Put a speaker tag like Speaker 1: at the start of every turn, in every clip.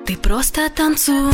Speaker 1: Ты просто танцуй.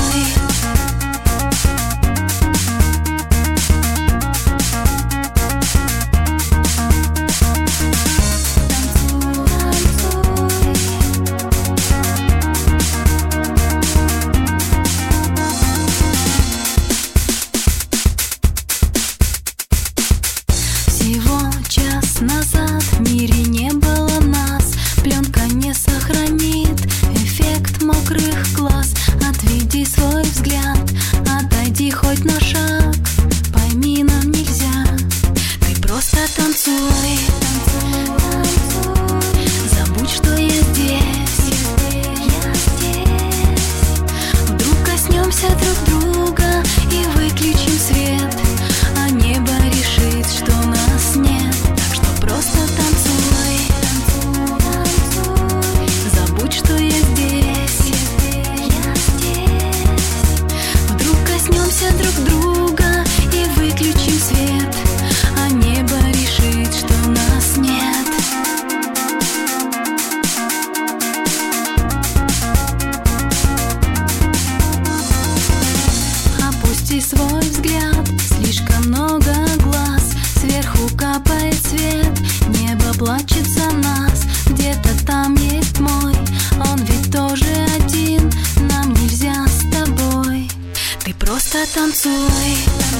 Speaker 2: Всего час назад в мире не было нас. Пленка не сохранит эффект мокрых глаз. Отведи свой взгляд, отойди хоть на шаг. Пойми, нам нельзя. Ты просто танцуй. Забудь, что я здесь. Вдруг коснемся друг друга и выключим свет, а небо решит, что нас нет. Так что просто танцуй. Забудь, что я здесь. Вдруг коснемся друг друга и выключим свет, а небо решит, что нас нет. Опусти свой взгляд, слишком много глаз. Сверху капает свет, небо плачет за нас. Где-то там есть мой, он ведь тоже один. Нам нельзя с тобой. Ты просто танцуй.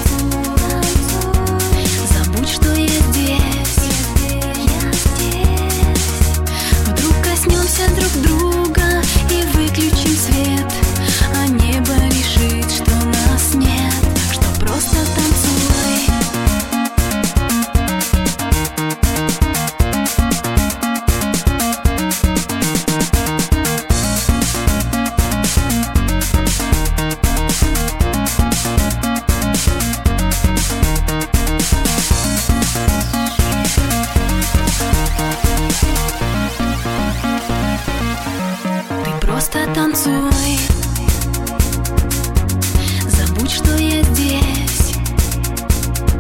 Speaker 2: Забудь, что я здесь. Вдруг коснемся друг друга и выключим свет, а небо решит, что нас нет. Так что просто танцуй. Ты просто танцуй. Забудь, что я здесь.